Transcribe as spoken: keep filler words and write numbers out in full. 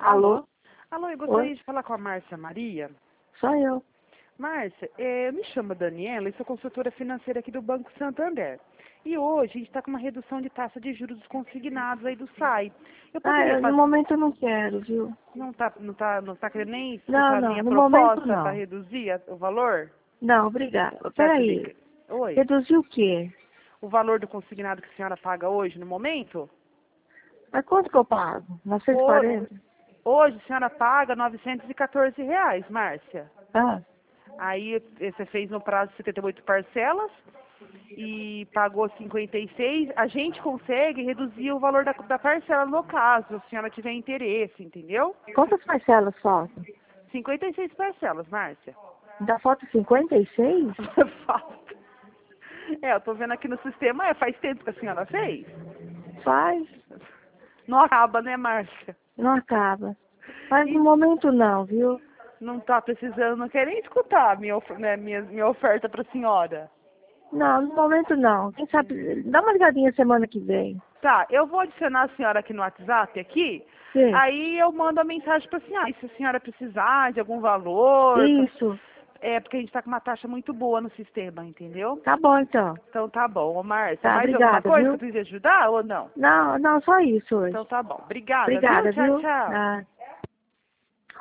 Alô? Alô, eu gostaria Oi? de falar com a Márcia Maria. Sou eu. Márcia, eh, eu me chamo Daniela e sou consultora financeira aqui do Banco Santander. E hoje a gente está com uma redução de taxa de juros dos consignados aí do S A I. Eu Ah, poderia eu, no fazer... momento eu não quero, viu? Não está não tá, não tá querendo nem Não, escutar a não, minha no momento proposta para não. reduzir a- o valor? Não, obrigada. Você acha bem Peraí, que... Oi? reduziu o quê? O valor do consignado que a senhora paga hoje, no momento? Mas quanto que eu pago? novecentos e Hoje, quarenta? hoje a senhora paga novecentos e quatorze reais, Márcia. Ah, Aí eh, você fez no prazo de setenta e oito parcelas e pagou cinquenta e seis. A gente consegue reduzir o valor da, da parcela no caso, se a senhora tiver interesse, entendeu? quantas parcelas faltam? cinquenta e seis parcelas, Márcia. Ainda falta cinquenta e seis? Falta. É, eu tô vendo aqui no sistema, é, faz tempo que a senhora fez. Faz, Não acaba, né, Márcia? não acaba. Mas E no momento não, viu? não tá precisando, não quer nem escutar minha, of- né, minha, minha oferta pra senhora. Não, no momento não. Quem sabe, dá uma ligadinha semana que vem. Tá, eu vou adicionar a senhora aqui no WhatsApp aqui, Sim, aí eu mando a mensagem pra senhora. E se a senhora precisar de algum valor, pra- isso. é porque a gente tá com uma taxa muito boa no sistema, entendeu? Tá bom então. Então tá bom. Ô, Márcia, Tá, mais alguma obrigada, coisa que viu? eu precise ajudar ou não? Não, não, só isso hoje. Então tá bom. Obrigada, viu? Obrigada, Tchau, viu? tchau. Ah.